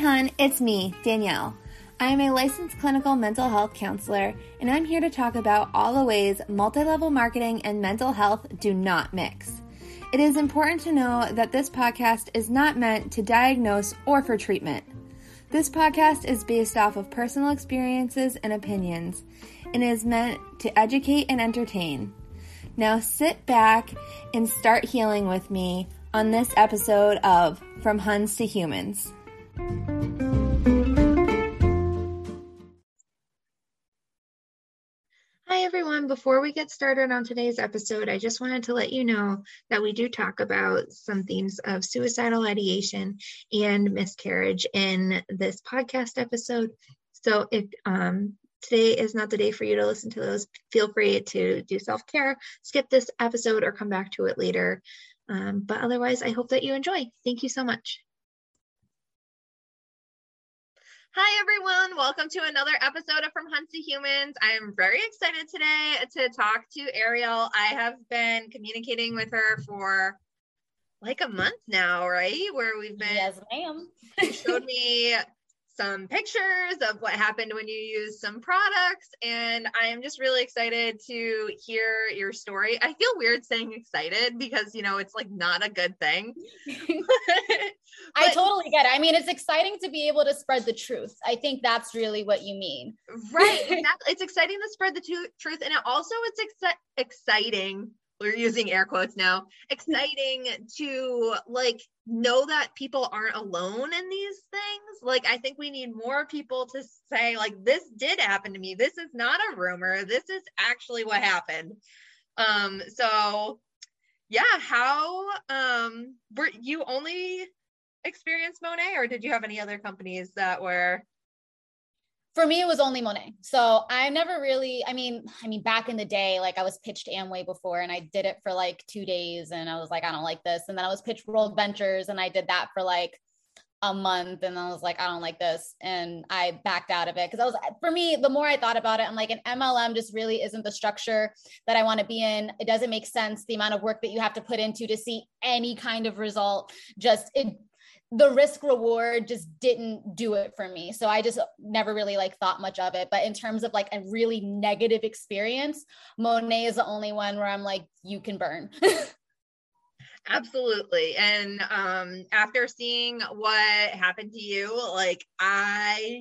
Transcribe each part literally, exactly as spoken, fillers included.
hon, it's me, Danielle. I am a licensed clinical mental health counselor, and I'm here to talk about all the ways multi-level marketing and mental health do not mix. It is important to know that this podcast is not meant to diagnose or for treatment. This podcast is based off of personal experiences and opinions, and is meant to educate and entertain. Now sit back and start healing with me on this episode of From Huns to Humans. Hi everyone, before we get started on today's episode, I just wanted to let you know that we do talk about some themes of suicidal ideation and miscarriage in this podcast episode. So if um, today is not the day for you to listen to those, feel free to do self-care, skip this episode, or come back to it later. Um, but otherwise, I hope that you enjoy. Thank you so much. Hi, everyone. Welcome to another episode of From Huns to Humans. I am very excited today to talk to Ariel. I have been communicating with her for like a month now, right? Where we've been. Yes, ma'am. She showed me some pictures of what happened when you use some products, and I am just really excited to hear your story. I feel weird saying excited because, you know, it's like not a good thing. I totally get it. I mean, it's exciting to be able to spread the truth. I think that's really what you mean. Right. Exactly. It's exciting to spread the t- truth. And it also it's ex- exciting. We're using air quotes now. Exciting to like know that people aren't alone in these things. Like, I think we need more people to say like, this did happen to me. This is not a rumor. This is actually what happened. Um, so yeah, how, um, were you only experienced Monet, or did you have any other companies that were? For me, it was only Monet. So I never really, I mean, I mean, back in the day, like I was pitched Amway before and I did it for like two days and I was like, I don't like this. And then I was pitched World Ventures and I did that for like a month. And I was like, I don't like this. And I backed out of it. Cause I was, for me, the more I thought about it, I'm like, an M L M just really isn't the structure that I want to be in. It doesn't make sense. The amount of work that you have to put into to see any kind of result, just it, the risk reward just didn't do it for me. So I just never really like thought much of it. But in terms of like a really negative experience, Monet is the only one where I'm like, you can burn. Absolutely. And um, after seeing what happened to you, like I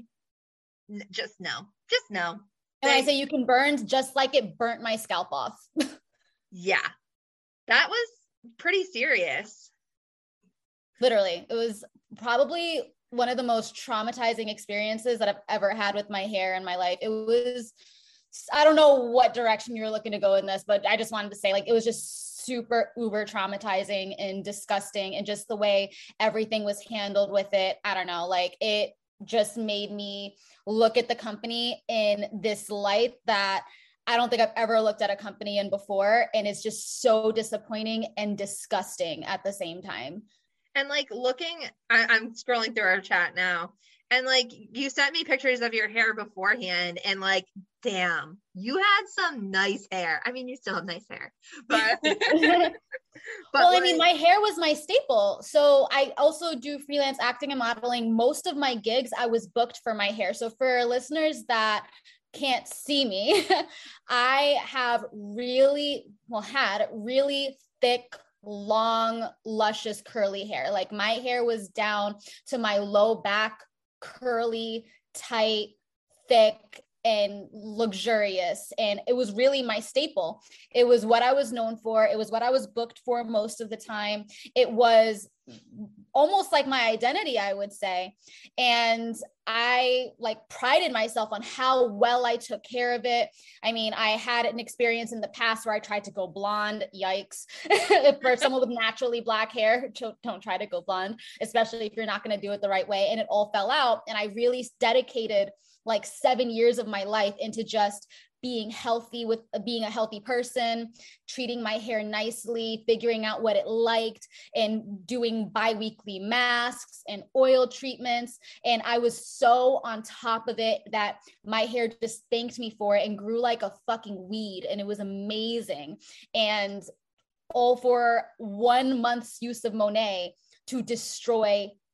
just know, just know. And when I say you can burn, just like it burnt my scalp off. Yeah, that was pretty serious. Literally, it was probably one of the most traumatizing experiences that I've ever had with my hair in my life. It was, I don't know what direction you're looking to go in this, but I just wanted to say like, it was just super uber traumatizing and disgusting. And just the way everything was handled with it. I don't know, like it just made me look at the company in this light that I don't think I've ever looked at a company in before. And it's just so disappointing and disgusting at the same time. And like looking, I, I'm scrolling through our chat now, and like you sent me pictures of your hair beforehand, and like, damn, you had some nice hair. I mean, you still have nice hair, but. but well, like, I mean, my hair was my staple. So I also do freelance acting and modeling. Most of my gigs, I was booked for my hair. So for listeners that can't see me, I have really, well, had really thick, long, luscious, curly hair. Like my hair was down to my low back, curly, tight, thick, and luxurious. And it was really my staple. It was what I was known for. It was what I was booked for most of the time. It was almost like my identity, I would say. And I like prided myself on how well I took care of it. I mean, I had an experience in the past where I tried to go blonde. Yikes. For someone with naturally black hair, don't try to go blonde, especially if you're not going to do it the right way. And it all fell out. And I really dedicated like seven years of my life into just being healthy with uh, being a healthy person, treating my hair nicely, figuring out what it liked, and doing bi-weekly masks and oil treatments. And I was so on top of it that my hair just thanked me for it and grew like a fucking weed. And it was amazing. And all for one month's use of Monet to destroy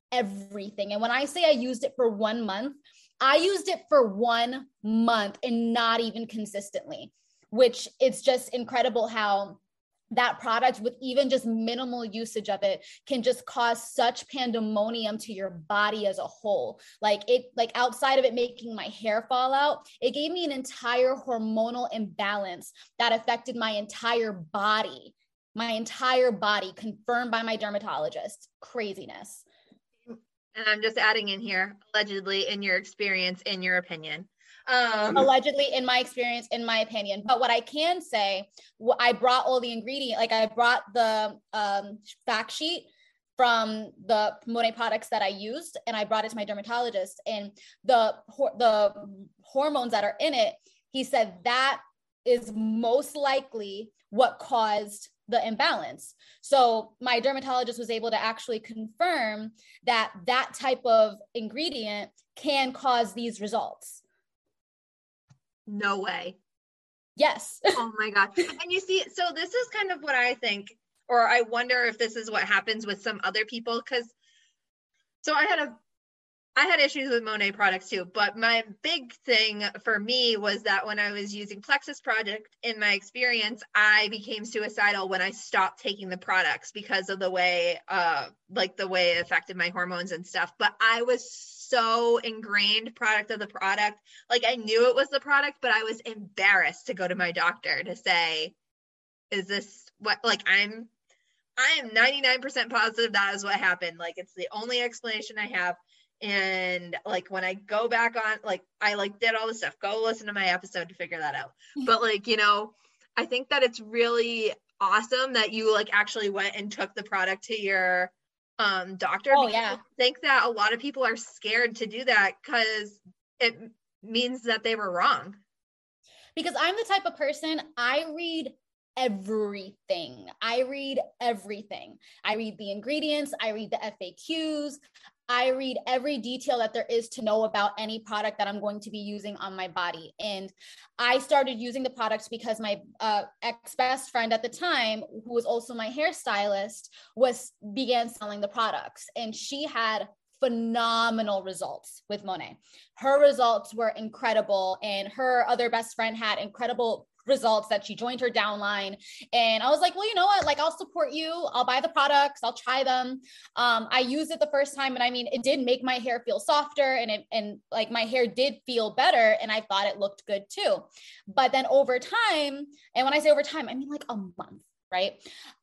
everything. And when I say I used it for one month, I used it for one month and not even consistently, which it's just incredible how that product with even just minimal usage of it can just cause such pandemonium to your body as a whole. Like it, like outside of it making my hair fall out, it gave me an entire hormonal imbalance that affected my entire body, my entire body, confirmed by my dermatologist. Craziness. And I'm just adding in here, allegedly, in your experience, in your opinion. Um, Allegedly, in my experience, in my opinion. But what I can say, I brought all the ingredient, like I brought the um, fact sheet from the Monat products that I used, and I brought it to my dermatologist. And the the hormones that are in it, he said that is most likely what caused the imbalance. So my dermatologist was able to actually confirm that that type of ingredient can cause these results. No way. Yes. Oh my God. And you see, so this is kind of what I think, or I wonder if this is what happens with some other people. Cause so I had a, I had issues with Monat products too, but my big thing for me was that when I was using Plexus Project, in my experience, I became suicidal when I stopped taking the products because of the way, uh, like the way it affected my hormones and stuff. But I was so ingrained product of the product. Like I knew it was the product, but I was embarrassed to go to my doctor to say, is this what, like I'm, I am ninety-nine percent positive that is what happened. Like it's the only explanation I have. And like when I go back on, like I like did all this stuff, go listen to my episode to figure that out. But like, you know, I think that it's really awesome that you like actually went and took the product to your um doctor. Oh yeah. I think that a lot of people are scared to do that because it means that they were wrong. Because I'm the type of person, I read everything. I read everything. I read the ingredients, I read the F A Qs, I read every detail that there is to know about any product that I'm going to be using on my body. And I started using the products because my uh, ex-best friend at the time, who was also my hairstylist, was began selling the products. And she had phenomenal results with Monat. Her results were incredible. And her other best friend had incredible results that she joined her downline. And I was like, well, you know what, like I'll support you. I'll buy the products. I'll try them. Um, I used it the first time. And I mean, it did make my hair feel softer and it, and like my hair did feel better. And I thought it looked good too. But then over time, and when I say over time, I mean like a month, right?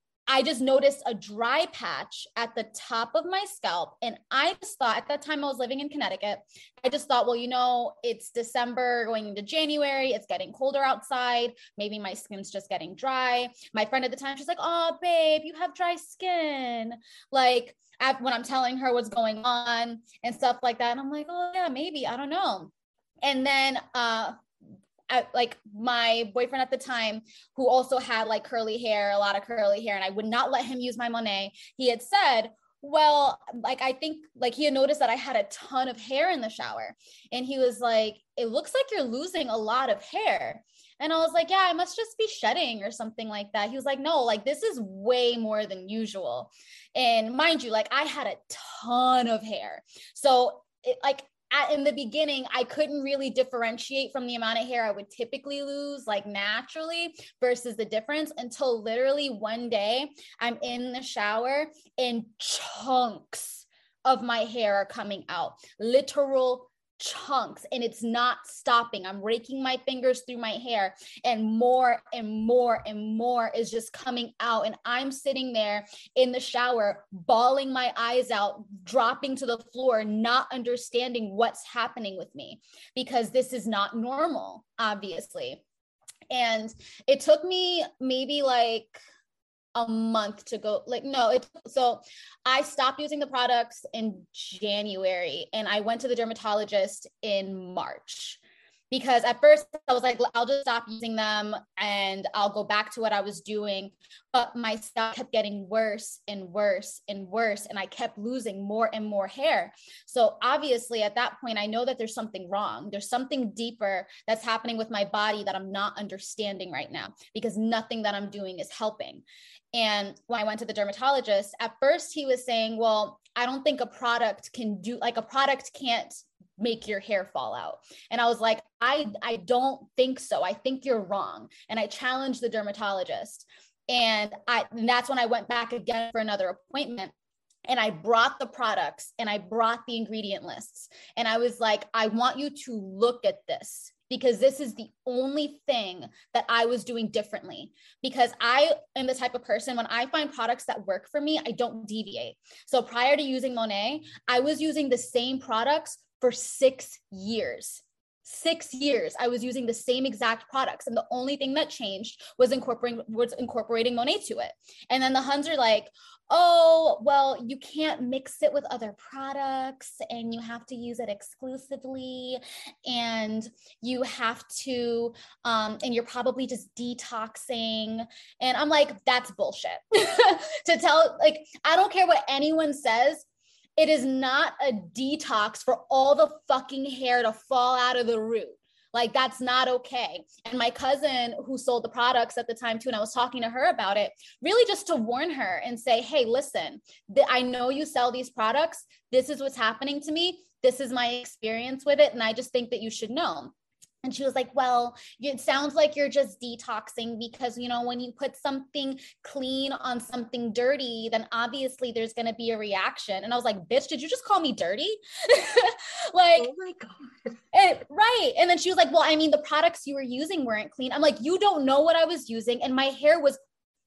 I just noticed a dry patch at the top of my scalp. And I just thought at that time I was living in Connecticut. I just thought, well, you know, it's December going into January. It's getting colder outside. Maybe my skin's just getting dry. My friend at the time, she's like, oh, babe, you have dry skin. Like when I'm telling her what's going on and stuff like that. And I'm like, oh yeah, maybe, I don't know. And then, uh, At, like my boyfriend at the time, who also had like curly hair, a lot of curly hair, and I would not let him use my Monat. He had said, well, like, I think like he had noticed that I had a ton of hair in the shower. And he was like, it looks like you're losing a lot of hair. And I was like, yeah, I must just be shedding or something like that. He was like, no, like this is way more than usual. And mind you, like I had a ton of hair. So it like, At, in the beginning, I couldn't really differentiate from the amount of hair I would typically lose like naturally versus the difference until literally one day I'm in the shower and chunks of my hair are coming out, literal chunks, and it's not stopping. I'm raking my fingers through my hair and more and more and more is just coming out. And I'm sitting there in the shower, bawling my eyes out, dropping to the floor, not understanding what's happening with me because this is not normal, obviously. And it took me maybe like a month to go, like, no, it, so I stopped using the products in January and I went to the dermatologist in March. because at first I was like, I'll just stop using them and I'll go back to what I was doing. But my scalp kept getting worse and worse and worse. And I kept losing more and more hair. So obviously at that point, I know that there's something wrong. There's something deeper that's happening with my body that I'm not understanding right now, because nothing that I'm doing is helping. And when I went to the dermatologist, at first he was saying, well, I don't think a product can do, like a product can't make your hair fall out. And I was like, I, I don't think so. I think you're wrong. And I challenged the dermatologist. And I, and that's when I went back again for another appointment. And I brought the products and I brought the ingredient lists. And I was like, I want you to look at this, because this is the only thing that I was doing differently. Because I am the type of person, when I find products that work for me, I don't deviate. So prior to using Monat, I was using the same products for six years. Six years, I was using the same exact products. And the only thing that changed was incorporating, was incorporating Monat to it. And then the Huns are like, oh, well, you can't mix it with other products and you have to use it exclusively. And you have to, um, and you're probably just detoxing. And I'm like, that's bullshit. To tell, like, I don't care what anyone says. It is not a detox for all the fucking hair to fall out of the root. Like, that's not okay. And my cousin who sold the products at the time too, and I was talking to her about it, really just to warn her and say, hey, listen, th- I know you sell these products. This is what's happening to me. This is my experience with it. And I just think that you should know. And she was like, well, it sounds like you're just detoxing because, you know, when you put something clean on something dirty, then obviously there's going to be a reaction. And I was like, bitch, did you just call me dirty? Like, oh my God. And, right. And then she was like, well, I mean, the products you were using weren't clean. I'm like, you don't know what I was using. And my hair was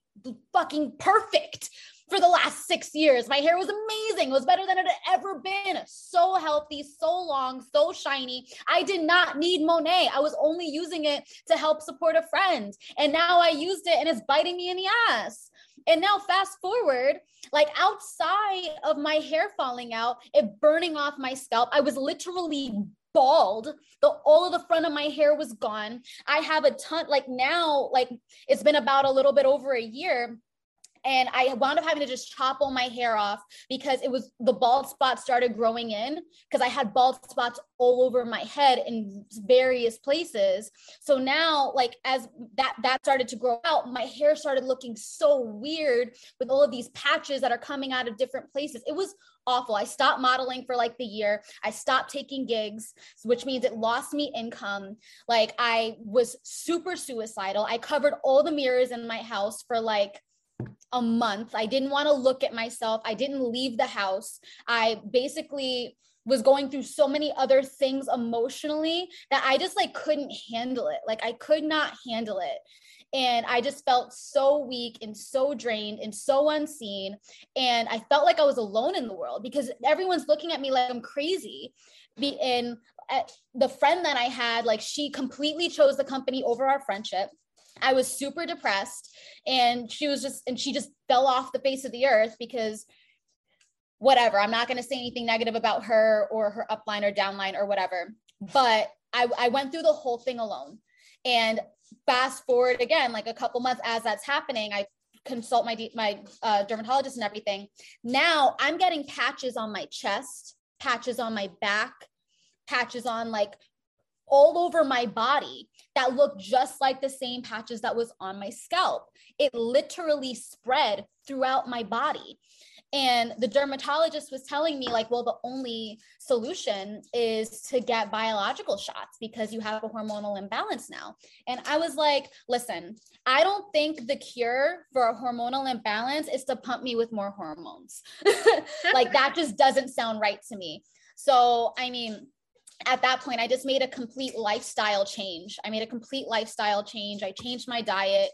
fucking perfect for the last six years. My hair was amazing. It was better than it had ever been. So healthy, so long, so shiny. I did not need Monat. I was only using it to help support a friend. And now I used it and it's biting me in the ass. And now fast forward, like outside of my hair falling out, it burning off my scalp, I was literally bald. The all of the front of my hair was gone. I have a ton, like now, like it's been about a little bit over a year. And I wound up having to just chop all my hair off because it was the bald spots started growing in because I had bald spots all over my head in various places. So now, like as that that started to grow out, my hair started looking so weird with all of these patches that are coming out of different places. It was awful. I stopped modeling for like the year. I stopped taking gigs, which means it lost me income. Like I was super suicidal. I covered all the mirrors in my house for like a month. I didn't want to look at myself. I didn't leave the house. I basically was going through so many other things emotionally that I just like couldn't handle it. Like I could not handle it. And I just felt so weak and so drained and so unseen. And I felt like I was alone in the world because everyone's looking at me like I'm crazy. And the friend that I had, like she completely chose the company over our friendship. I was super depressed and she was just, and she just fell off the face of the earth because whatever, I'm not going to say anything negative about her or her upline or downline or whatever, but I, I went through the whole thing alone. And fast forward again, like a couple months as that's happening, I consult my, my uh, dermatologist and everything. Now I'm getting patches on my chest, patches on my back, patches on like all over my body that look just like the same patches that was on my scalp. It literally spread throughout my body. And the dermatologist was telling me like, well, the only solution is to get biological shots because you have a hormonal imbalance now. And I was like, listen, I don't think the cure for a hormonal imbalance is to pump me with more hormones. Like that just doesn't sound right to me. So, I mean, at that point, I just made a complete lifestyle change. I made a complete lifestyle change. I changed my diet.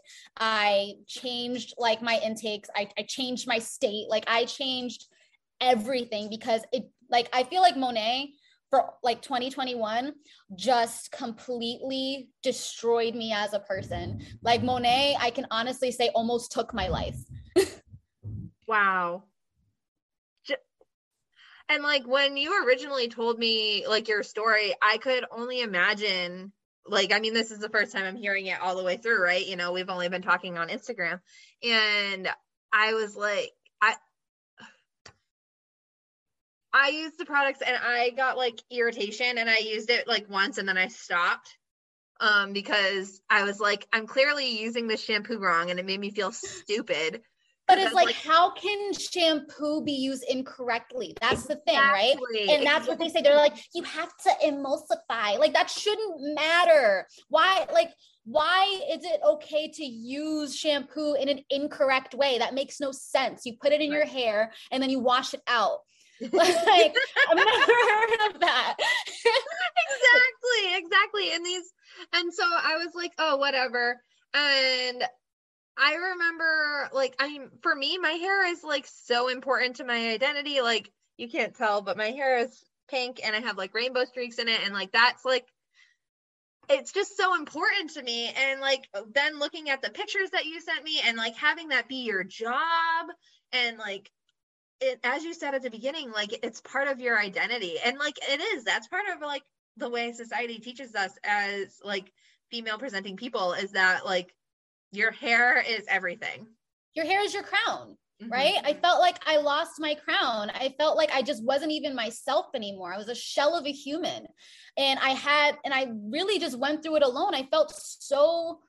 I changed like my intakes. I, I changed my state. Like I changed everything because it like, I feel like Monat for like twenty twenty-one just completely destroyed me as a person. Like Monat, I can honestly say almost took my life. Wow. And like when you originally told me like your story, I could only imagine like, I mean, this is the first time I'm hearing it all the way through, right? You know, we've only been talking on Instagram, and I was like, I, I used the products and I got like irritation, and I used it like once and then I stopped. Um, because I was like, I'm clearly using this shampoo wrong, and it made me feel stupid. But it's like, like, how can shampoo be used incorrectly? That's the thing, right? And that's what they say. They're like, you have to emulsify. Like, that shouldn't matter. Why, like, why is it okay to use shampoo in an incorrect way? That makes no sense. You put it in your hair and then you wash it out. Like, I've never heard of that. Exactly, exactly. And these, and so I was like, oh, whatever. And I remember, like, I'm, for me, my hair is like so important to my identity. Like, you can't tell, but my hair is pink and I have like rainbow streaks in it. And like, that's like, it's just so important to me. And like, then looking at the pictures that you sent me and like having that be your job, and like, it, as you said at the beginning, like, it's part of your identity. And like, it is, that's part of like the way society teaches us as like female presenting people, is that like, your hair is everything. Your hair is your crown, mm-hmm. right? I felt like I lost my crown. I felt like I just wasn't even myself anymore. I was a shell of a human. And I had, and I really just went through it alone. I felt so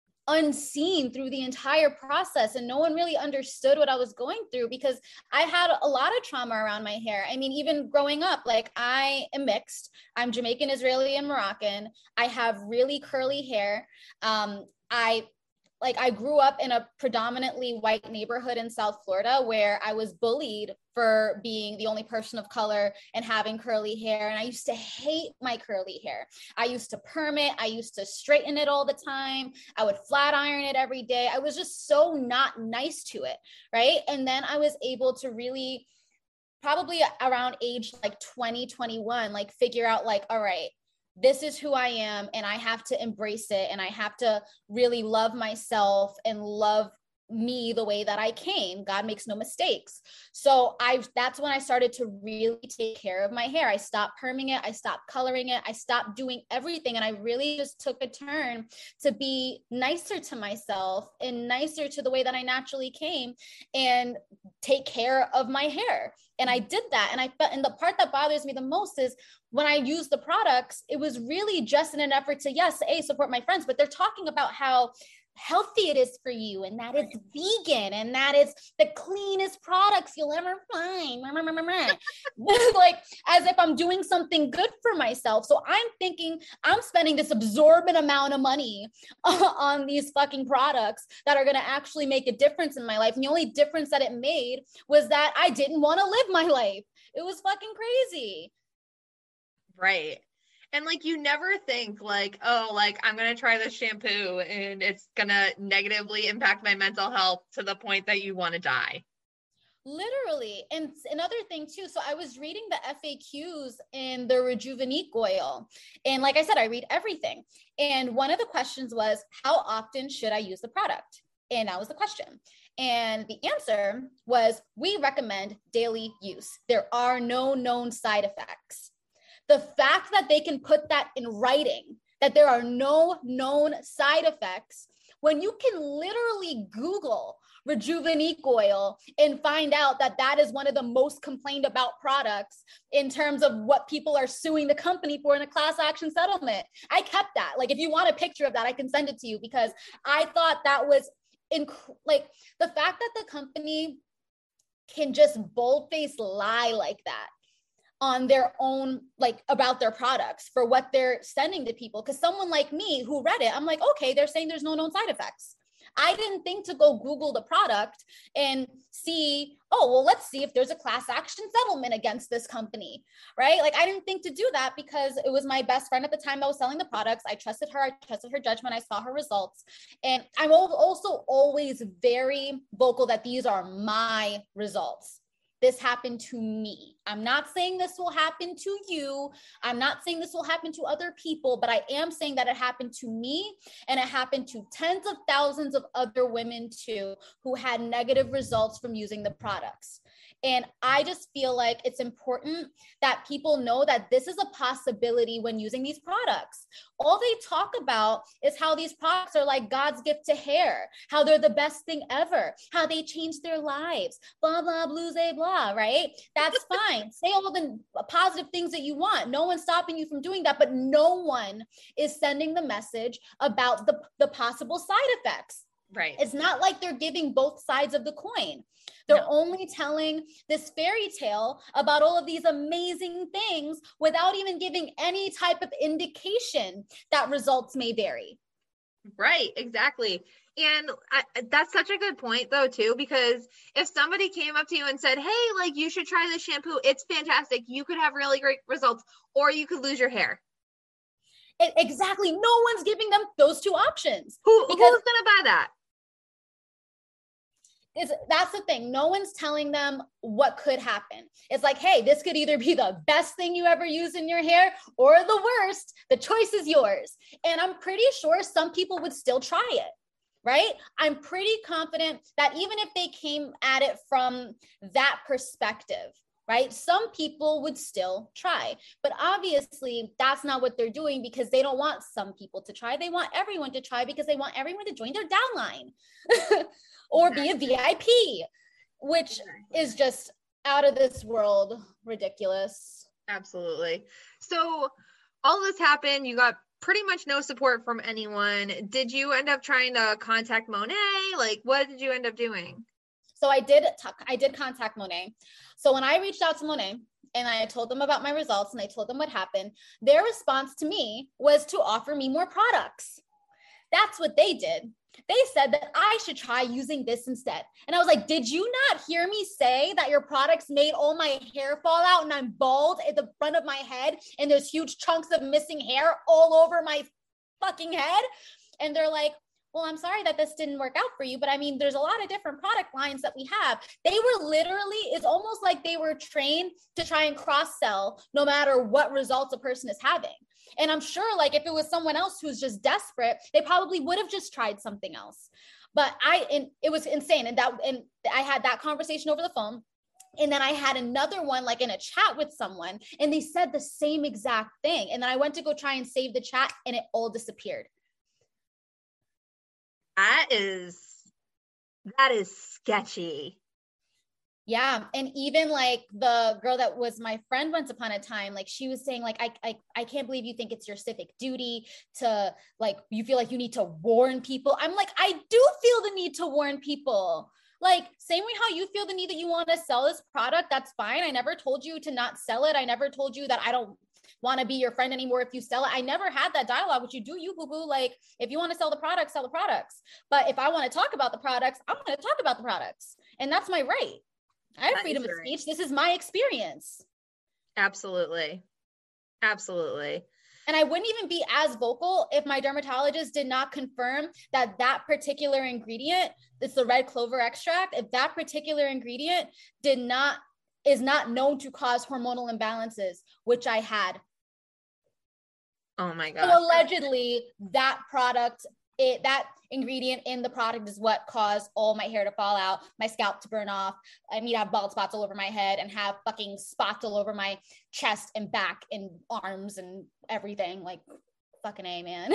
unseen through the entire process, and no one really understood what I was going through, because I had a lot of trauma around my hair. I mean, even growing up, like, I am mixed. I'm Jamaican, Israeli, and Moroccan. I have really curly hair. Um, I Like I grew up in a predominantly white neighborhood in South Florida, where I was bullied for being the only person of color and having curly hair. And I used to hate my curly hair. I used to perm it. I used to straighten it all the time. I would flat iron it every day. I was just so not nice to it, right? And then I was able to really, probably around age like twenty, twenty-one, like figure out like, all right, this is who I am, and I have to embrace it, and I have to really love myself and love me the way that I came. God makes no mistakes. So I, that's when I started to really take care of my hair. I stopped perming it. I stopped coloring it. I stopped doing everything. And I really just took a turn to be nicer to myself and nicer to the way that I naturally came, and take care of my hair. And I did that. And I felt, and the part that bothers me the most is when I use the products, it was really just in an effort to, yes, A, support my friends, but they're talking about how healthy it is for you, and that it's vegan, and that it's the cleanest products you'll ever find. Like, as if I'm doing something good for myself. So I'm thinking I'm spending this absorbent amount of money on these fucking products that are going to actually make a difference in my life. And the only difference that it made was that I didn't want to live my life. It was fucking crazy. Right. And like, you never think like, oh, like, I'm going to try this shampoo and it's going to negatively impact my mental health to the point that you want to die. Literally. And another thing too, so I was reading the F A Qs in the Rejuvenique oil. And like I said, I read everything. And one of the questions was, how often should I use the product? And that was the question. And the answer was, we recommend daily use. There are no known side effects. The fact that they can put that in writing, that there are no known side effects, when you can literally Google Rejuvenique oil and find out that that is one of the most complained about products in terms of what people are suing the company for in a class action settlement. I kept that. Like, if you want a picture of that, I can send it to you, because I thought that was inc- like the fact that the company can just bold-faced lie like that on their own, like, about their products for what they're sending to people. Because someone like me who read it, I'm like, okay, they're saying there's no known side effects. I didn't think to go Google the product and see, oh, well, let's see if there's a class action settlement against this company, right? Like, I didn't think to do that because it was my best friend at the time that was selling the products. I trusted her. I trusted her judgment. I saw her results. And I'm also always very vocal that these are my results. this happened to me. I'm not saying this will happen to you. I'm not saying this will happen to other people, but I am saying that it happened to me, and it happened to tens of thousands of other women too, who had negative results from using the products. And I just feel like it's important that people know that this is a possibility when using these products. All they talk about is how these products are like God's gift to hair, how they're the best thing ever, how they changed their lives, blah, blah, blue, blah, right? That's fine. Say all the positive things that you want. No one's stopping you from doing that, but no one is sending the message about the, the possible side effects. Right. It's not like they're giving both sides of the coin. They're no. only telling this fairy tale about all of these amazing things without even giving any type of indication that results may vary. Right, exactly. And I, that's such a good point though, too, because if somebody came up to you and said, hey, like you should try this shampoo, it's fantastic. You could have really great results, or you could lose your hair. It, exactly. No one's giving them those two options. Who, who's going to buy that? Is that's the thing. No one's telling them what could happen. It's like, hey, this could either be the best thing you ever use in your hair or the worst. The choice is yours. And I'm pretty sure some people would still try it, right? I'm pretty confident that even if they came at it from that perspective, right, some people would still try. But obviously, that's not what they're doing, because they don't want some people to try. They want everyone to try because they want everyone to join their downline. Or be a V I P, which is just out of this world ridiculous. Absolutely. So all this happened. You got pretty much no support from anyone. Did you end up trying to contact Monat? Like, what did you end up doing? So I did talk, I did contact Monat. So when I reached out to Monat and I told them about my results and I told them what happened, their response to me was to offer me more products. That's what they did. They said that I should try using this instead. And I was like, did you not hear me say that your products made all my hair fall out and I'm bald at the front of my head and there's huge chunks of missing hair all over my fucking head? And they're like, well, I'm sorry that this didn't work out for you, but I mean, there's a lot of different product lines that we have. They were literally, it's almost like they were trained to try and cross-sell no matter what results a person is having. And I'm sure, like, if it was someone else who's just desperate, they probably would have just tried something else. But I, and it was insane. And that, and I had that conversation over the phone. And then I had another one, like in a chat with someone, and they said the same exact thing. And then I went to go try and save the chat and it all disappeared. That is, that is sketchy. Yeah. And even like the girl that was my friend once upon a time, like she was saying like, I, I, I can't believe you think it's your civic duty to like, you feel like you need to warn people. I'm like, I do feel the need to warn people. Like same way how you feel the need that you want to sell this product, that's fine. I never told you to not sell it. I never told you that I don't want to be your friend anymore if you sell it. I never had that dialogue with you. Do you, boo boo? Like if you want to sell the products, sell the products. But if I want to talk about the products, I'm going to talk about the products. And that's my right. I have that freedom of right. speech. This is my experience. Absolutely. Absolutely. And I wouldn't even be as vocal if my dermatologist did not confirm that that particular ingredient, it's the red clover extract, if that particular ingredient did not, is not known to cause hormonal imbalances, which I had. Oh my God. So allegedly that product, it, that ingredient in the product is what caused all my hair to fall out, my scalp to burn off. I mean, I have bald spots all over my head and have fucking spots all over my chest and back and arms and everything. Like fucking A, man.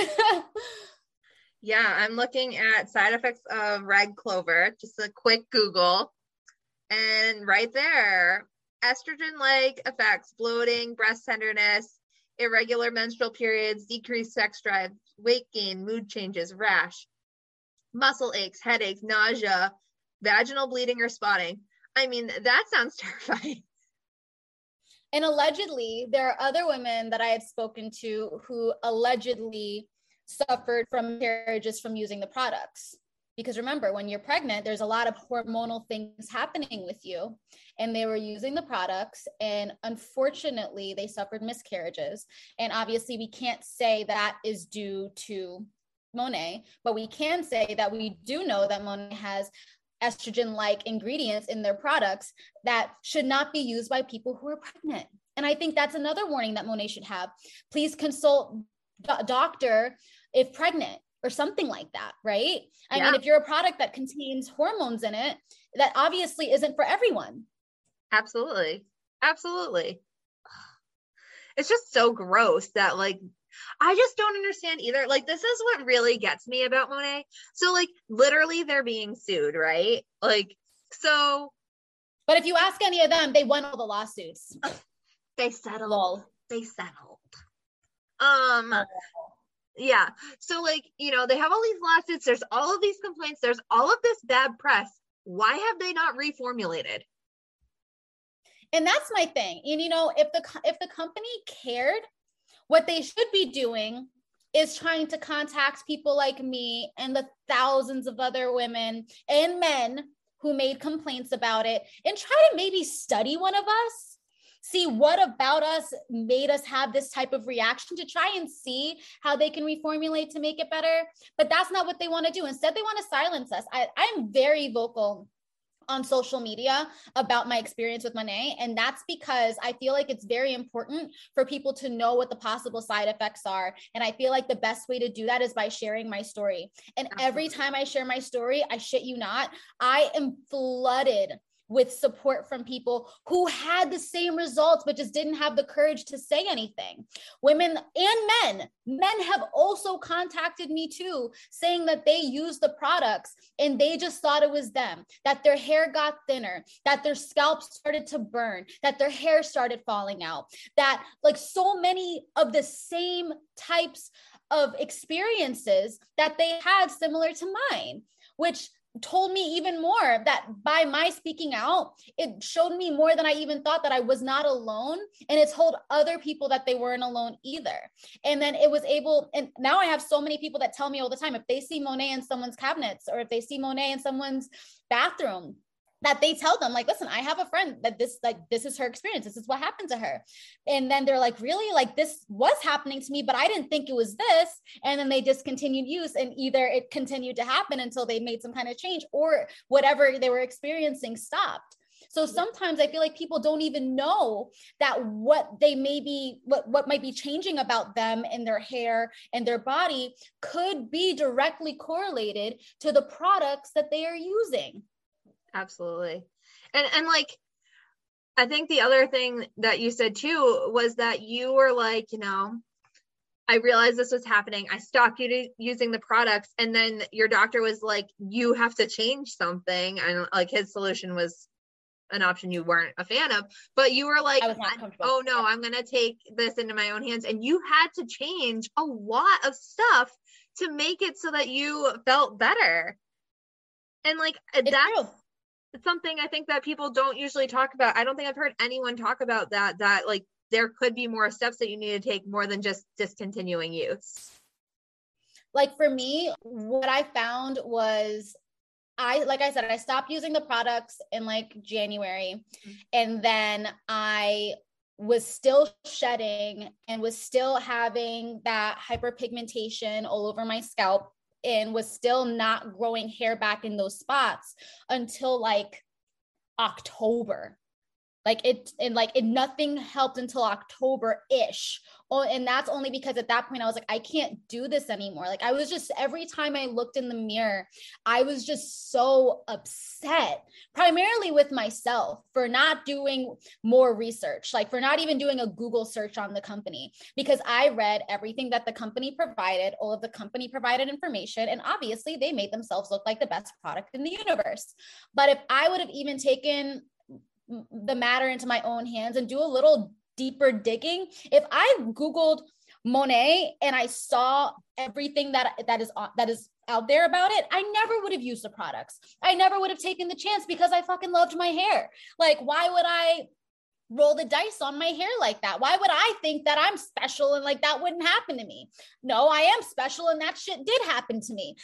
Yeah, I'm looking at side effects of red clover, just a quick Google. And right there, estrogen-like effects, bloating, breast tenderness, irregular menstrual periods, decreased sex drive, weight gain, mood changes, rash, muscle aches, headaches, nausea, vaginal bleeding or spotting. I mean, that sounds terrifying. And allegedly, there are other women that I had spoken to who allegedly suffered from miscarriages from using the products. Because remember, when you're pregnant, there's a lot of hormonal things happening with you. And they were using the products, and unfortunately, they suffered miscarriages. And obviously, we can't say that is due to Monat, but we can say that we do know that Monat has estrogen-like ingredients in their products that should not be used by people who are pregnant. And I think that's another warning that Monat should have. Please consult a doctor if pregnant or something like that, right? I Yeah. mean, if you're a product that contains hormones in it, that obviously isn't for everyone. Absolutely. Absolutely. It's just so gross that like, I just don't understand either. Like, this is what really gets me about Monat. So like, literally they're being sued, right? Like, so. But if you ask any of them, they won all the lawsuits. They settled. Lol. They settled. Um, Oh. yeah. So like, you know, they have all these lawsuits. There's all of these complaints. There's all of this bad press. Why have they not reformulated? And that's my thing. And, you know, if the, if the company cared, what they should be doing is trying to contact people like me and the thousands of other women and men who made complaints about it and try to maybe study one of us, see what about us made us have this type of reaction, to try and see how they can reformulate to make it better. But that's not what they want to do. Instead, they want to silence us. I, I'm very vocal on social media about my experience with Monat. And that's because I feel like it's very important for people to know what the possible side effects are. And I feel like the best way to do that is by sharing my story. And Absolutely. Every time I share my story, I shit you not, I am flooded with support from people who had the same results, but just didn't have the courage to say anything. Women and men, men have also contacted me too, saying that they use the products and they just thought it was them, that their hair got thinner, that their scalp started to burn, that their hair started falling out, that like so many of the same types of experiences that they had similar to mine, which told me even more that by my speaking out, it showed me more than I even thought that I was not alone. And it told other people that they weren't alone either. And then it was able, and now I have so many people that tell me all the time, if they see Monat in someone's cabinets or if they see Monat in someone's bathroom, that they tell them like, listen, I have a friend that this, like, this is her experience. This is what happened to her. And then they're like, really? Like this was happening to me, but I didn't think it was this. And then they discontinued use, and either it continued to happen until they made some kind of change, or whatever they were experiencing stopped. So sometimes I feel like people don't even know that what they may be, what, what might be changing about them and their hair and their body could be directly correlated to the products that they are using. Absolutely. And and like, I think the other thing that you said too was that you were like, you know, I realized this was happening. I stopped u- using the products. And then your doctor was like, you have to change something. And like his solution was an option you weren't a fan of, but you were like, I was not comfortable. oh no, I'm going to take this into my own hands. And you had to change a lot of stuff to make it so that you felt better. And like, It's that's true. It's something I think that people don't usually talk about. I don't think I've heard anyone talk about that, that like there could be more steps that you need to take more than just discontinuing use. Like for me, what I found was I, like I said, I stopped using the products in like January, mm-hmm. and then I was still shedding and was still having that hyperpigmentation all over my scalp, and was still not growing hair back in those spots until like October. Like it, and like it, nothing helped until October-ish. Oh, and that's only because at that point I was like, I can't do this anymore. Like I was just, every time I looked in the mirror, I was just so upset, primarily with myself for not doing more research, like for not even doing a Google search on the company, because I read everything that the company provided, all of the company provided information, and obviously they made themselves look like the best product in the universe. But if I would have even taken the matter into my own hands and do a little deeper digging, if I Googled Monat and I saw everything that that is that is out there about it, I never would have used the products. I never would have taken the chance because I fucking loved my hair. Like, why would I roll the dice on my hair like that? Why would I think that I'm special and like that wouldn't happen to me? No, I am special, and that shit did happen to me.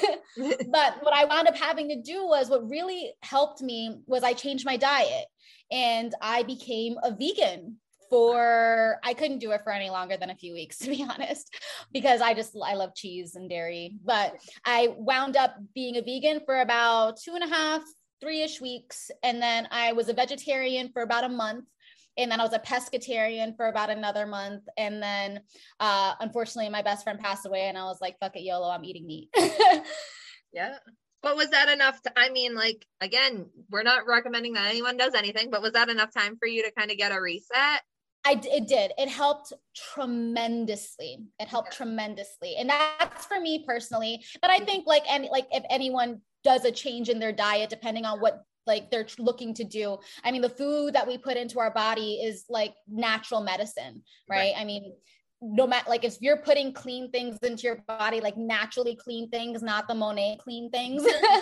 But what I wound up having to do was, what really helped me was I changed my diet, and I became a vegan for, I couldn't do it for any longer than a few weeks, to be honest, because I just, I love cheese and dairy. But I wound up being a vegan for about two and a half, three-ish weeks. And then I was a vegetarian for about a month. And then I was a pescatarian for about another month. And then, uh, unfortunately, my best friend passed away and I was like, fuck it, YOLO, I'm eating meat. Yeah. But was that enough to, I mean, like, again, we're not recommending that anyone does anything, but was that enough time for you to kind of get a reset? I, it did. It helped tremendously. It helped yeah. tremendously. And that's for me personally. But I think like, any, like if anyone does a change in their diet, depending on what like they're looking to do. I mean, the food that we put into our body is like natural medicine, right? right. I mean, no matter, like if you're putting clean things into your body, like naturally clean things, not the Monet clean things,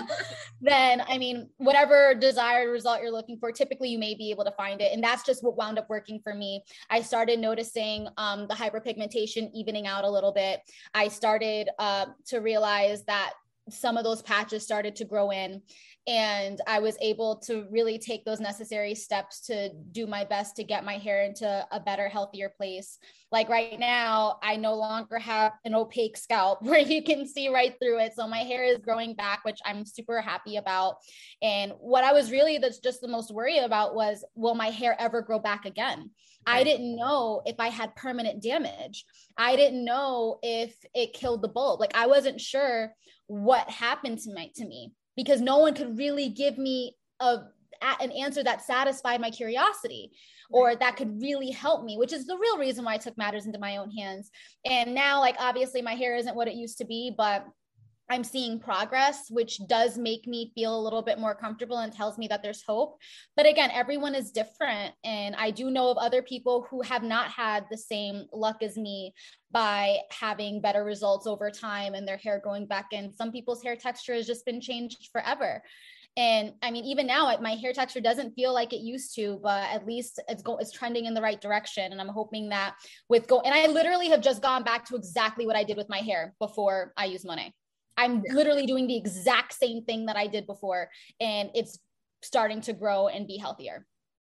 then I mean, whatever desired result you're looking for, typically you may be able to find it. And that's just what wound up working for me. I started noticing um, the hyperpigmentation evening out a little bit. I started uh, to realize that some of those patches started to grow in, and I was able to really take those necessary steps to do my best to get my hair into a better, healthier place. Like right now, I no longer have an opaque scalp where you can see right through it. So my hair is growing back, which I'm super happy about. And what I was really that's just the most worried about was, will my hair ever grow back again? I didn't know if I had permanent damage. I didn't know if it killed the bulb. Like I wasn't sure what happened to my, to me, because no one could really give me a, an answer that satisfied my curiosity or that could really help me, which is the real reason why I took matters into my own hands. And now, like, obviously my hair isn't what it used to be, but I'm seeing progress, which does make me feel a little bit more comfortable and tells me that there's hope. But again, everyone is different. And I do know of other people who have not had the same luck as me by having better results over time and their hair growing back in. Some people's hair texture has just been changed forever. And I mean, even now my hair texture doesn't feel like it used to, but at least it's go it's trending in the right direction. And I'm hoping that with go, and I literally have just gone back to exactly what I did with my hair before I used Monet. I'm yeah. literally doing the exact same thing that I did before, and it's starting to grow and be healthier.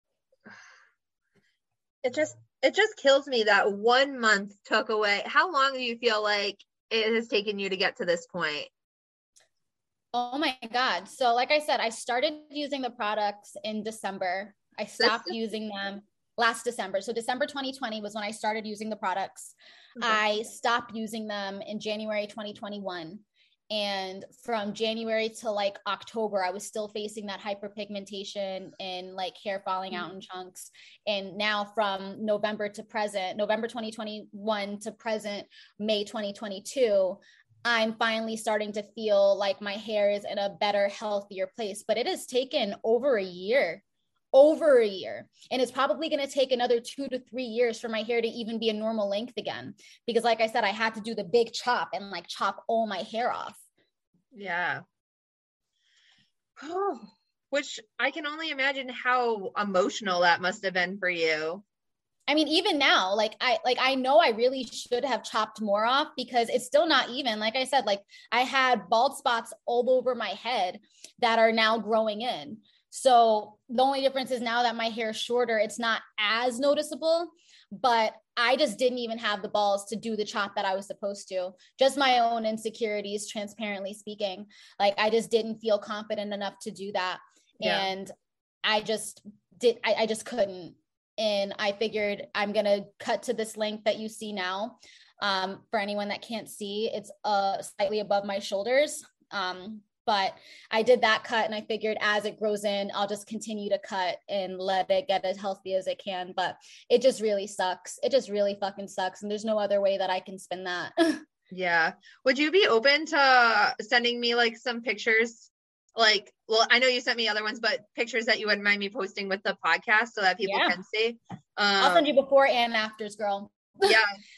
It just, it just kills me that one month took away. How long do you feel like it has taken you to get to this point? Oh my God. So like I said, I started using the products in December. I stopped this- using them last December. So December twenty twenty was when I started using the products. Okay. I stopped using them in January twenty twenty-one. And from January to like October, I was still facing that hyperpigmentation and like hair falling out in chunks. And now from November to present, November twenty twenty-one to present, May twenty twenty-two, I'm finally starting to feel like my hair is in a better, healthier place. But it has taken over a year, over a year. And it's probably going to take another two to three years for my hair to even be a normal length again. Because like I said, I had to do the big chop and like chop all my hair off. Yeah. Oh, which I can only imagine how emotional that must have been for you. I mean, even now, like I, like, I know I really should have chopped more off because it's still not even. Like I said, like I had bald spots all over my head that are now growing in. So the only difference is now that my hair is shorter, it's not as noticeable, but I just didn't even have the balls to do the chop that I was supposed to. Just my own insecurities, transparently speaking. Like I just didn't feel confident enough to do that. Yeah. And I just did, I, I just couldn't. And I figured I'm going to cut to this length that you see now. Um, for anyone that can't see, it's uh, slightly above my shoulders. Um, but I did that cut and I figured as it grows in, I'll just continue to cut and let it get as healthy as it can. But it just really sucks. It just really fucking sucks. And there's no other way that I can spin that. Yeah. Would you be open to sending me like some pictures? Like, well, I know you sent me other ones, but pictures that you wouldn't mind me posting with the podcast so that people yeah. can see. Um, I'll send you before and afters, girl. Yeah.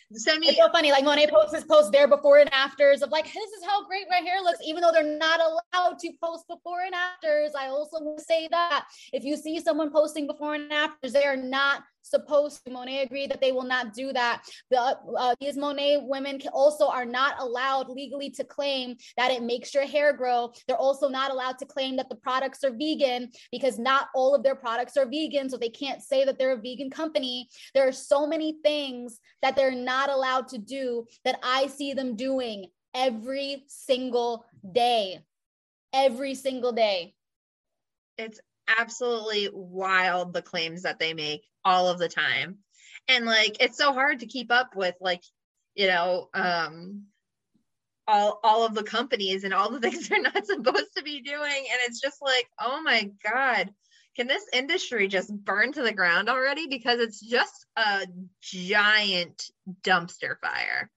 Send me. It's so funny. Like Monet posts this post their before and afters of like, this is how great my hair looks, even though they're not allowed to post before and afters. I also will say that if you see someone posting before and afters, they are not supposed to. Monet agreed that they will not do that. The, uh, these Monet women can also are not allowed legally to claim that it makes your hair grow. They're also not allowed to claim that the products are vegan, because not all of their products are vegan. So they can't say that they're a vegan company. There are so many things that they're not allowed to do that I see them doing every single day, every single day. It's absolutely wild, the claims that they make all of the time. And like, it's so hard to keep up with, like, you know, um, all, all of the companies and all the things they're not supposed to be doing. And it's just like, oh my God, can this industry just burn to the ground already? Because it's just a giant dumpster fire.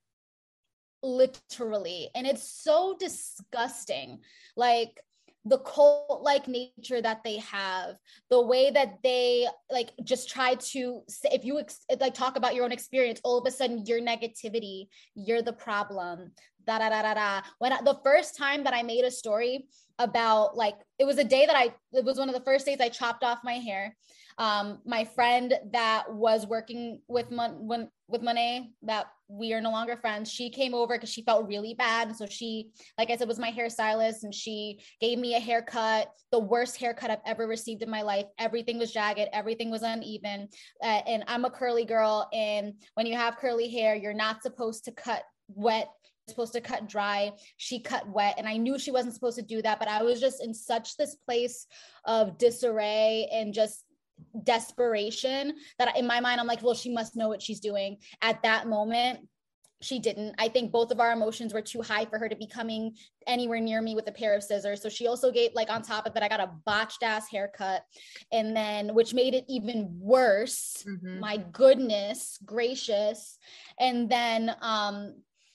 Literally. And it's so disgusting. Like, the cult-like nature that they have, the way that they like just try to say, if you ex- like talk about your own experience, all of a sudden your negativity, you're the problem. Da da da da da. When I, the first time that I made a story about, like, it was a day that I, it was one of the first days I chopped off my hair. Um, my friend that was working with Mon- when with Monet, that we are no longer friends, she came over because she felt really bad. And so she, like I said, was my hairstylist, and she gave me a haircut, the worst haircut I've ever received in my life. Everything was jagged, everything was uneven. Uh, and I'm a curly girl. And when you have curly hair, you're not supposed to cut wet, supposed to cut dry. She cut wet, and I knew she wasn't supposed to do that, but I was just in such this place of disarray and just desperation that in my mind I'm like, well, she must know what she's doing. At that moment, she didn't. I think both of our emotions were too high for her to be coming anywhere near me with a pair of scissors. So she also gave, like, on top of it, I got a botched ass haircut, and then, which made it even worse. Mm-hmm. My goodness gracious. And then um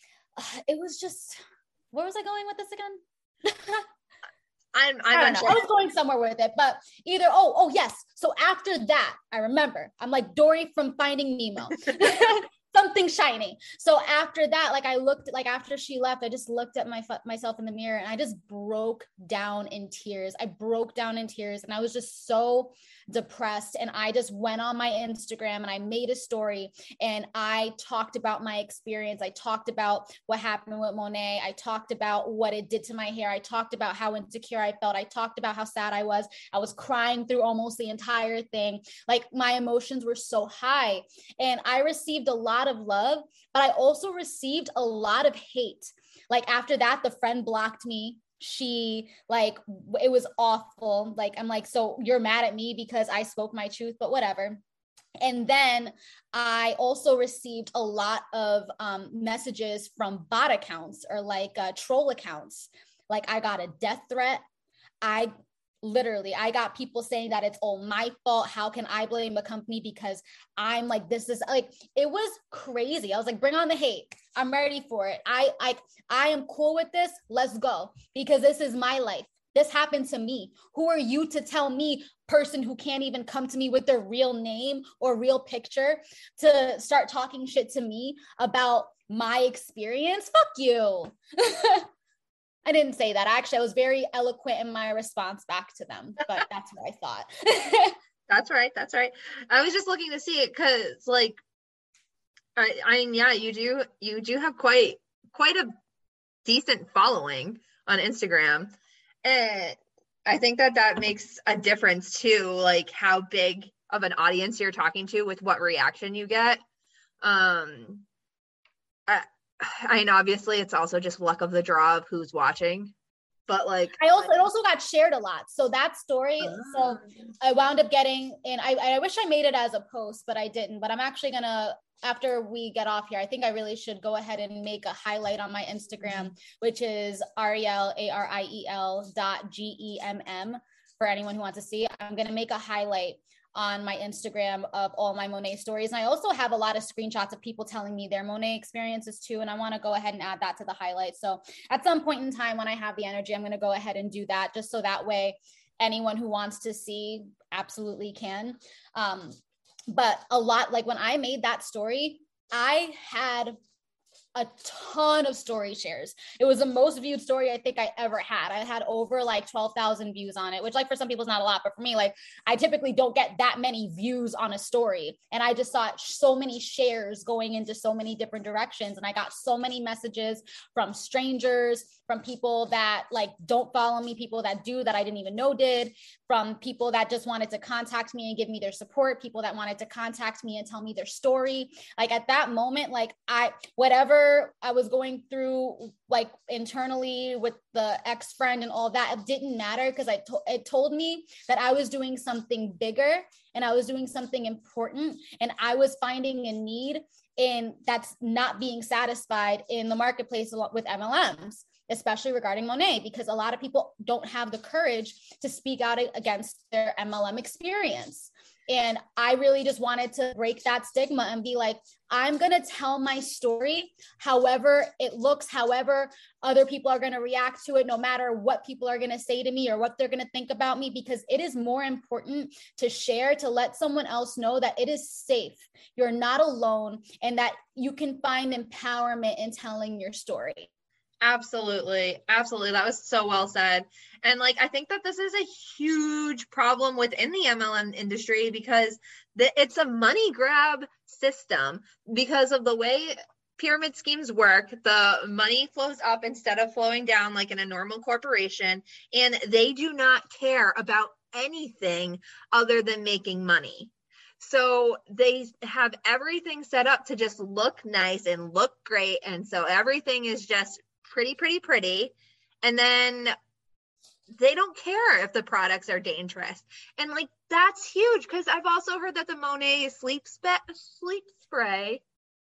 it was just, where was I going with this again? I'm, I'm I don't know. Sure. I was going somewhere with it, but either, oh, oh yes. So after that, I remember, I'm like Dory from Finding Nemo. Something shiny. So after that, like I looked, like after she left, I just looked at my myself in the mirror, and I just broke down in tears. I broke down in tears, and I was just so depressed. And I just went on my Instagram and I made a story, and I talked about my experience. I talked about what happened with Monet. I talked about what it did to my hair. I talked about how insecure I felt. I talked about how sad I was. I was crying through almost the entire thing. Like, my emotions were so high, and I received a lot of love, but I also received a lot of hate. Like, after that, the friend blocked me. She, like, it was awful. Like, I'm like, so you're mad at me because I spoke my truth, but whatever. And then I also received a lot of um, messages from bot accounts, or like uh, troll accounts. Like, I got a death threat. I Literally, I got people saying that it's all my fault. How can I blame a company because I'm like, this is like, it was crazy. I was like, bring on the hate. I'm ready for it. I, I, I am cool with this. Let's go, because this is my life. This happened to me. Who are you to tell me, person who can't even come to me with their real name or real picture, to start talking shit to me about my experience? Fuck you. I didn't say that. Actually, I was very eloquent in my response back to them, but that's what I thought. That's right. That's right. I was just looking to see it because, like, I, I mean, yeah, you do, you do have quite, quite a decent following on Instagram. And I think that that makes a difference too, like how big of an audience you're talking to with what reaction you get. Um, I, I mean, obviously it's also just luck of the draw of who's watching, but like I also, it also got shared a lot. So that story, oh. so I wound up getting, and I, I wish I made it as a post, but I didn't, but I'm actually gonna, after we get off here, I think I really should go ahead and make a highlight on my Instagram, which is Ariel, A R I E L dot G E M M, for anyone who wants to see. I'm gonna make a highlight on my Instagram of all my Monet stories. And I also have a lot of screenshots of people telling me their Monet experiences too. And I want to go ahead and add that to the highlight. So at some point in time when I have the energy, I'm going to go ahead and do that, just so that way anyone who wants to see absolutely can. Um, but a lot, like when I made that story, I had a ton of story shares. It was the most viewed story I think I ever had. I had over like twelve thousand views on it, which like for some people is not a lot, but for me, like I typically don't get that many views on a story. And I just saw so many shares going into so many different directions. And I got so many messages from strangers, from people that like don't follow me, people that do that I didn't even know did, from people that just wanted to contact me and give me their support, people that wanted to contact me and tell me their story. Like at that moment, like I, whatever I was going through like internally with the ex-friend and all that, it didn't matter because I to- it told me that I was doing something bigger and I was doing something important and I was finding a need in that's not being satisfied in the marketplace with M L Ms, especially regarding Monat, because a lot of people don't have the courage to speak out against their M L M experience. And I really just wanted to break that stigma and be like, I'm going to tell my story, however it looks, however other people are going to react to it, no matter what people are going to say to me or what they're going to think about me, because it is more important to share, to let someone else know that it is safe. You're not alone and that you can find empowerment in telling your story. Absolutely. Absolutely. That was so well said. And like, I think that this is a huge problem within the M L M industry because the, it's a money grab system because of the way pyramid schemes work. The money flows up instead of flowing down like in a normal corporation. And they do not care about anything other than making money. So they have everything set up to just look nice and look great. And so everything is just pretty, pretty, pretty. And then they don't care if the products are dangerous. And like, that's huge because I've also heard that the Monat sleep, spe- sleep spray,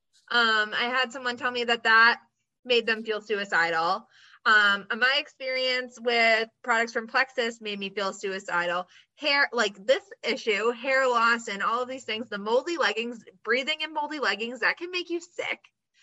um, I had someone tell me that that made them feel suicidal. Um, my experience with products from Plexus made me feel suicidal. Hair, like this issue, hair loss and all of these things, the moldy leggings, breathing in moldy leggings, that can make you sick.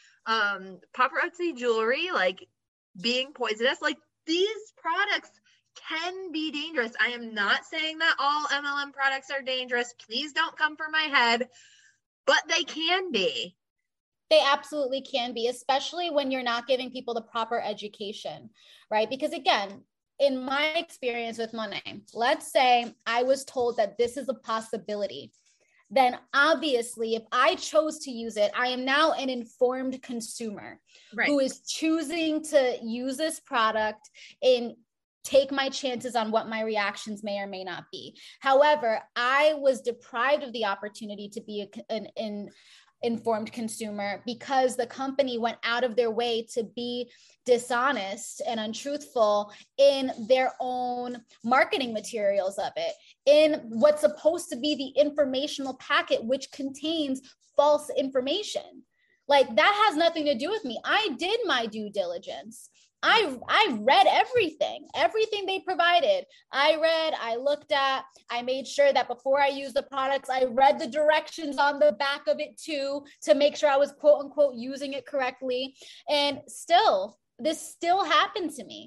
Um, paparazzi jewelry, like being poisonous, like these products can be dangerous. I am not saying that all M L M products are dangerous. Please don't come for my head, but they can be. They absolutely can be, especially when you're not giving people the proper education, right? Because again, in my experience with Monat, let's say I was told that this is a possibility. Then obviously, if I chose to use it, I am now an informed consumer right. who is choosing to use this product and take my chances on what my reactions may or may not be. However, I was deprived of the opportunity to be a, an, an informed consumer because the company went out of their way to be dishonest and untruthful in their own marketing materials of it, in what's supposed to be the informational packet, which contains false information. Like that has nothing to do with me. I did my due diligence. I, I read everything, everything they provided. I read, I looked at, I made sure that before I used the products, I read the directions on the back of it too, to make sure I was quote unquote using it correctly. And still, this still happened to me.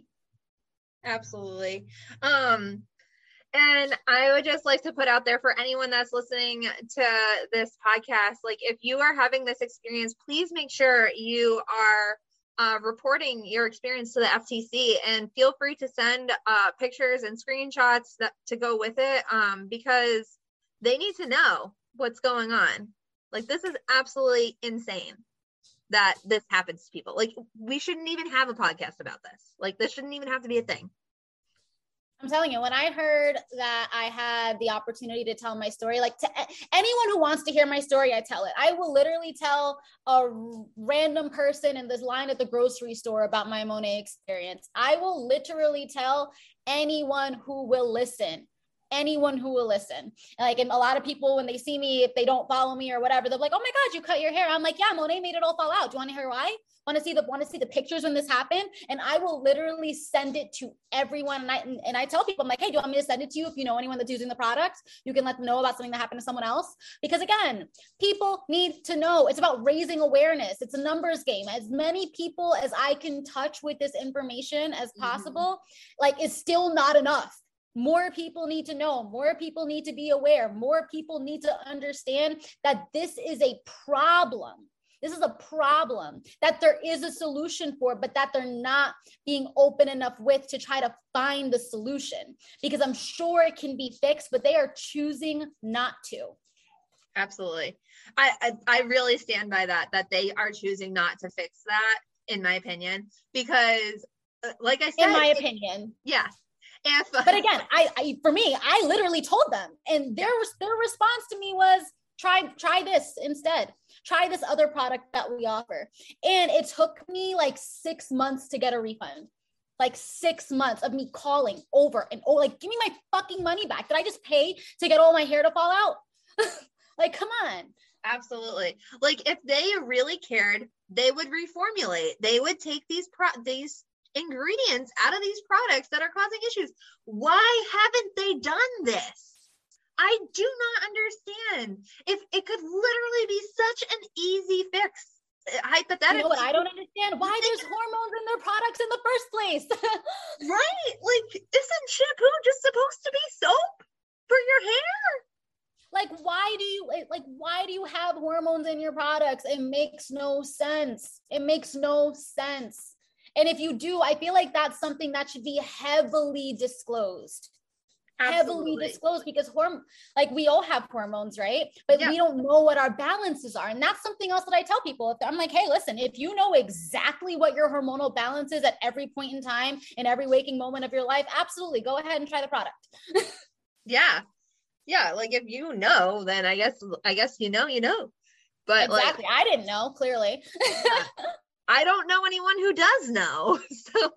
Absolutely. Um, and I would just like to put out there for anyone that's listening to this podcast, like if you are having this experience, please make sure you are Uh, reporting your experience to the F T C and feel free to send uh, pictures and screenshots that, to go with it um, because they need to know what's going on. Like this is absolutely insane that this happens to people. Like we shouldn't even have a podcast about this. Like this shouldn't even have to be a thing. I'm telling you, when I heard that I had the opportunity to tell my story, like to anyone who wants to hear my story, I tell it. I will literally tell a random person in this line at the grocery store about my Monat experience. I will literally tell anyone who will listen. Anyone who will listen. Like, and a lot of people, when they see me, if they don't follow me or whatever, they're like, oh my God, you cut your hair. I'm like, yeah, Monat made it all fall out. Do you want to hear why? Want to see the, want to see the pictures when this happened? And I will literally send it to everyone. And I, and I tell people, I'm like, hey, do you want me to send it to you? If you know anyone that's using the product, you can let them know about something that happened to someone else. Because again, people need to know. It's about raising awareness. It's a numbers game. As many people as I can touch with this information as possible, mm-hmm. like it's still not enough. More people need to know, more people need to be aware, more people need to understand that this is a problem. This is a problem that there is a solution for, but that they're not being open enough with to try to find the solution, because I'm sure it can be fixed, but they are choosing not to. Absolutely. I, I, I really stand by that, that they are choosing not to fix that, in my opinion, because uh, like I said, in my it, opinion, yeah. If, uh, but again, I, I, for me, I literally told them, and their, their response to me was, try, try this instead. Try this other product that we offer. And it took me like six months to get a refund. Like six months of me calling over and over, like, give me my fucking money back. Did I just pay to get all my hair to fall out? Like, come on. Absolutely. Like, if they really cared, they would reformulate. They would take these pro- these ingredients out of these products that are causing issues. Why haven't they done this? I do not understand. If it could literally be such an easy fix, hypothetically. You know what I don't understand? Why there's hormones in their products in the first place? Right? Like, isn't shampoo just supposed to be soap for your hair? Like, why do you like why do you have hormones in your products? It makes no sense. It makes no sense. And if you do, I feel like that's something that should be heavily disclosed. Absolutely. Heavily disclosed, because horm like we all have hormones, right? But yeah. we don't know what our balances are. And that's something else that I tell people. If I'm like, hey, listen, if you know exactly what your hormonal balance is at every point in time, in every waking moment of your life, absolutely go ahead and try the product. Yeah. Yeah. Like, if you know, then I guess, I guess, you know, you know, but exactly. Like, I didn't know, clearly. Yeah. I don't know anyone who does know. So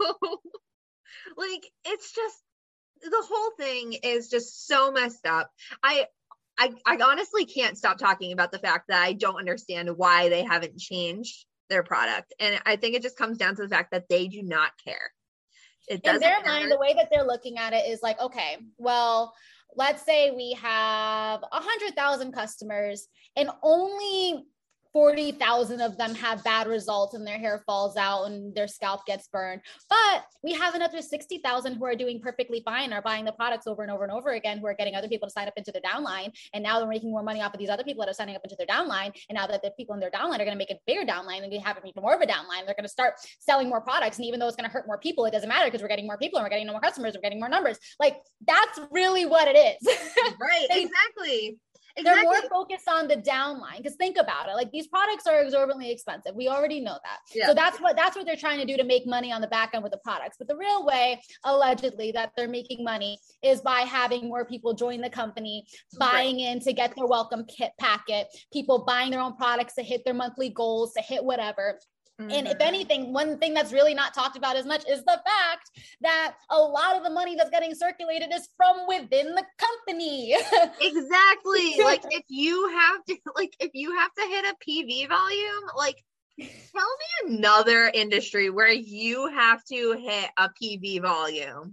like, it's just, the whole thing is just so messed up. I, I, I honestly can't stop talking about the fact that I don't understand why they haven't changed their product. And I think it just comes down to the fact that they do not care. It doesn't In their matter. mind, the way that they're looking at it is like, okay, well, let's say we have a hundred thousand customers and only forty thousand of them have bad results and their hair falls out and their scalp gets burned. But we have another sixty thousand who are doing perfectly fine, are buying the products over and over and over again, who are getting other people to sign up into their downline. And now they're making more money off of these other people that are signing up into their downline. And now that the people in their downline are going to make a bigger downline and they have even more of a downline, they're going to start selling more products. And even though it's going to hurt more people, it doesn't matter because we're getting more people and we're getting more customers, we're getting more numbers. Like, that's really what it is. Right. they, exactly. They're Exactly. more focused on the downline, because think about it. Like, these products are exorbitantly expensive. We already know that. Yeah. So that's what that's what they're trying to do to make money on the back end with the products. But the real way, allegedly, that they're making money is by having more people join the company, buying right. in to get their welcome kit packet, people buying their own products to hit their monthly goals, to hit whatever. Mm-hmm. And if anything, one thing that's really not talked about as much is the fact that a lot of the money that's getting circulated is from within the company. Exactly. Like, if you have to, like, if you have to hit a P V volume, like, tell me another industry where you have to hit a P V volume.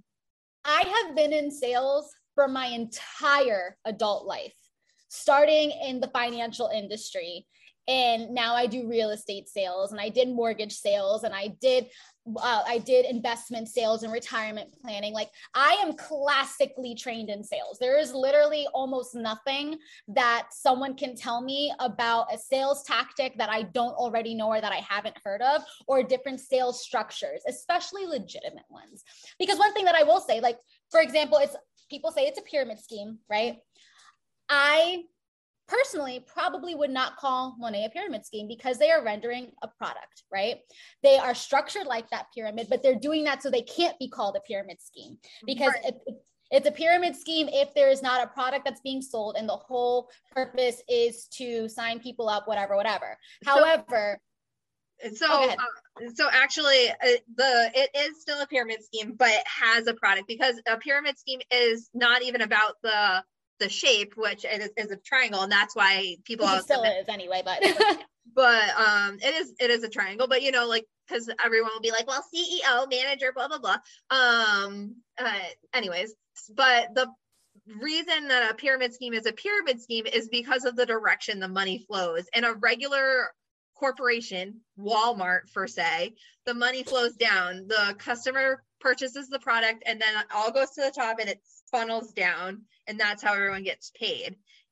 I have been in sales for my entire adult life, starting in the financial industry. And now I do real estate sales, and I did mortgage sales, and I did uh, I did investment sales and retirement planning. Like, I am classically trained in sales. There is literally almost nothing that someone can tell me about a sales tactic that I don't already know or that I haven't heard of, or different sales structures, especially legitimate ones. Because one thing that I will say, like, for example, it's people say it's a pyramid scheme, right? I personally probably would not call Monat a pyramid scheme, because they are rendering a product, right? They are structured like that pyramid, but they're doing that so they can't be called a pyramid scheme, because right. it, it's a pyramid scheme if there is not a product that's being sold and the whole purpose is to sign people up, whatever, whatever. So, However, so, oh, uh, so actually uh, the, it is still a pyramid scheme, but it has a product, because a pyramid scheme is not even about the the shape, which is, is a triangle, and that's why people it still is anyway, but but um it is it is a triangle, but you know, like, because everyone will be like, well, C E O, manager, blah blah blah. Um uh anyways, but the reason that a pyramid scheme is a pyramid scheme is because of the direction the money flows. In a regular corporation, Walmart for say, the money flows down, the customer purchases the product, and then it all goes to the top and it funnels down, and that's how everyone gets paid.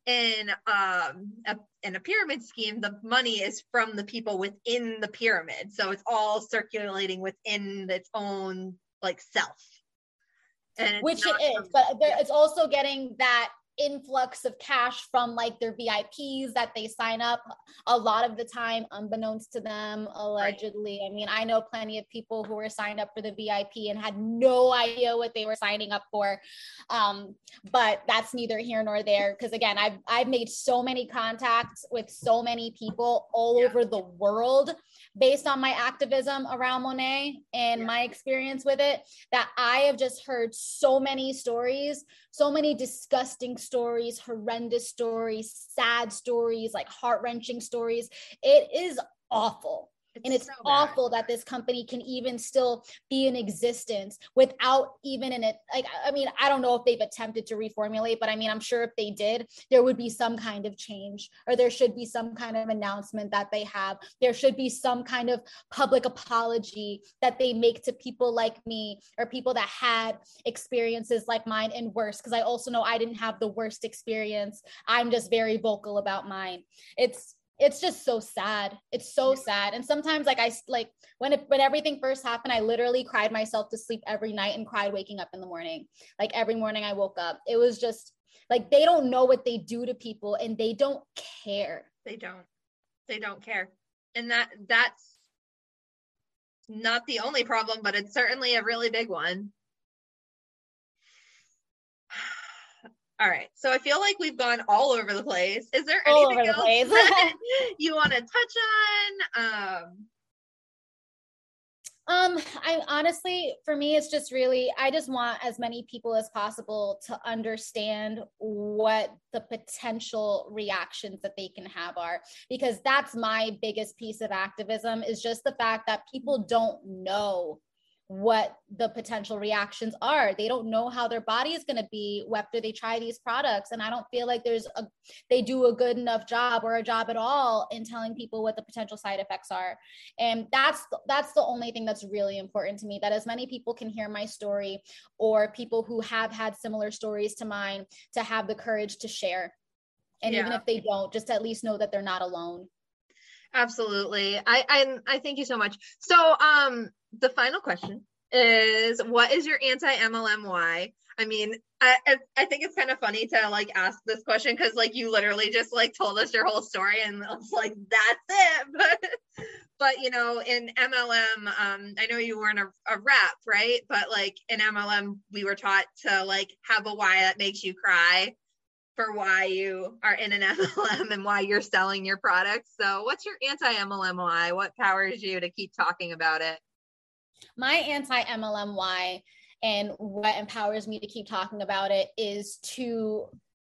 in um a, in a pyramid scheme, the money is from the people within the pyramid, so it's all circulating within its own like self, and which it is, but there, it's also getting that influx of cash from like their V I Ps that they sign up a lot of the time, unbeknownst to them, allegedly. Right. I mean, I know plenty of people who were signed up for the V I P and had no idea what they were signing up for. Um, but that's neither here nor there. Because again, I've, I've made so many contacts with so many people all yeah. over the world based on my activism around Monat and yeah. my experience with it, that I have just heard so many stories, so many disgusting stories, horrendous stories, sad stories, like heart-wrenching stories. It is awful. It's and it's so awful that this company can even still be in existence without even in it. Like, I mean, I don't know if they've attempted to reformulate, but I mean, I'm sure if they did, there would be some kind of change, or there should be some kind of announcement that they have. There should be some kind of public apology that they make to people like me, or people that had experiences like mine and worse. Because I also know I didn't have the worst experience. I'm just very vocal about mine. It's It's just so sad. It's so sad. And sometimes like I like when it, when everything first happened, I literally cried myself to sleep every night and cried waking up in the morning. Like every morning I woke up. It was just like, they don't know what they do to people and they don't care. They don't. They don't care. And that that's not the only problem, but it's certainly a really big one. All right. So I feel like we've gone all over the place. Is there all anything over the else place. that you want to touch on? Um, um, I honestly, for me, it's just really, I just want as many people as possible to understand what the potential reactions that they can have are, because that's my biggest piece of activism, is just the fact that people don't know what the potential reactions are. They don't know how their body is going to be after they try these products. And I don't feel like there's a, they do a good enough job or a job at all in telling people what the potential side effects are. And that's, that's the only thing that's really important to me, that as many people can hear my story, or people who have had similar stories to mine, to have the courage to share. And yeah. even if they don't, just at least know that they're not alone. Absolutely. I, I, I thank you so much. So, um, the final question is, what is your anti-M L M why? I mean, I, I think it's kind of funny to like ask this question, because like you literally just like told us your whole story and it's like, that's it. But, but you know, in M L M, um, I know you weren't a, a rep, right? But like in M L M, we were taught to like have a why that makes you cry for why you are in an M L M and why you're selling your products. So what's your anti-M L M why? What powers you to keep talking about it? My anti-M L M why, and what empowers me to keep talking about it, is to,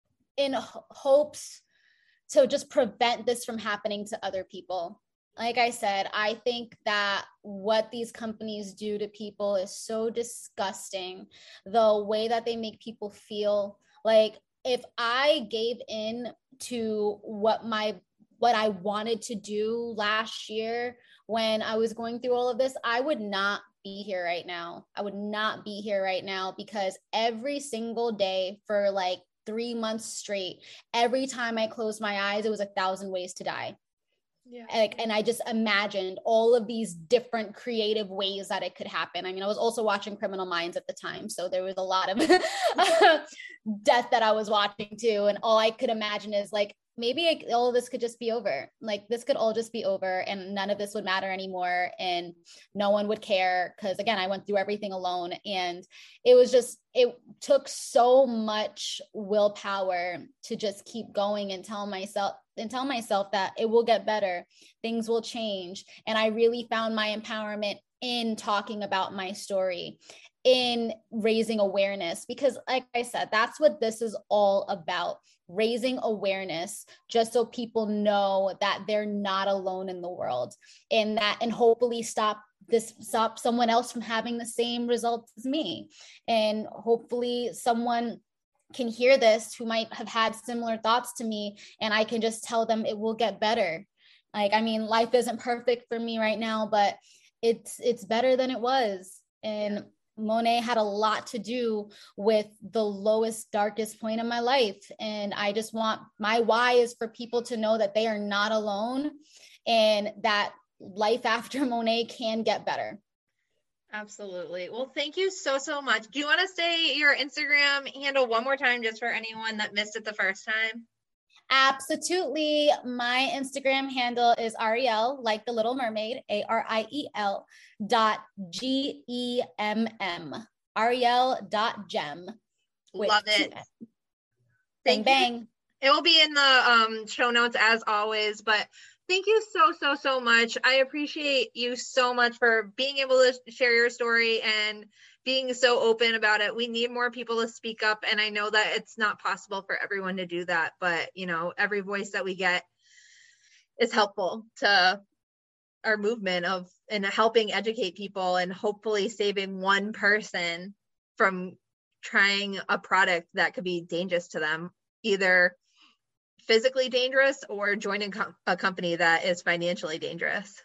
in hopes to just prevent this from happening to other people. Like I said, I think that what these companies do to people is so disgusting. The way that they make people feel. Like, if I gave in to what my what I wanted to do last year when I was going through all of this, I would not be here right now. I would not be here right now, because every single day for like three months straight, every time I closed my eyes, it was a thousand ways to die. Yeah. Like, and I just imagined all of these different creative ways that it could happen. I mean, I was also watching Criminal Minds at the time, so there was a lot of death that I was watching too. And all I could imagine is like, maybe I, all of this could just be over. Like, this could all just be over and none of this would matter anymore. And no one would care. Cause again, I went through everything alone, and it was just, it took so much willpower to just keep going and tell myself and tell myself that it will get better. Things will change. And I really found my empowerment in talking about my story, in raising awareness, because like I said, that's what this is all about. Raising awareness, just so people know that they're not alone in the world, and that, and hopefully stop this, stop someone else from having the same results as me. And hopefully someone can hear this who might have had similar thoughts to me, and I can just tell them it will get better. Like, I mean, life isn't perfect for me right now, but it's, it's better than it was. And Monat had a lot to do with the lowest, darkest point of my life. And I just want, my why is for people to know that they are not alone and that life after Monat can get better. Absolutely. Well, thank you so, so much. Do you want to say your Instagram handle one more time, just for anyone that missed it the first time? Absolutely. My Instagram handle is Ariel, like the Little Mermaid, A R I E L dot G E M M. Ariel dot gem. Love it. Bang, bang. It will be in the um, show notes as always, but thank you so, so, so much. I appreciate you so much for being able to share your story and being so open about it. We need more people to speak up. And I know that it's not possible for everyone to do that, but you know, every voice that we get is helpful to our movement of and helping educate people and hopefully saving one person from trying a product that could be dangerous to them, either physically dangerous or joining com- a company that is financially dangerous.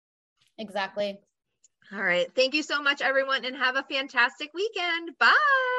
Exactly. All right. Thank you so much, everyone, and have a fantastic weekend. Bye.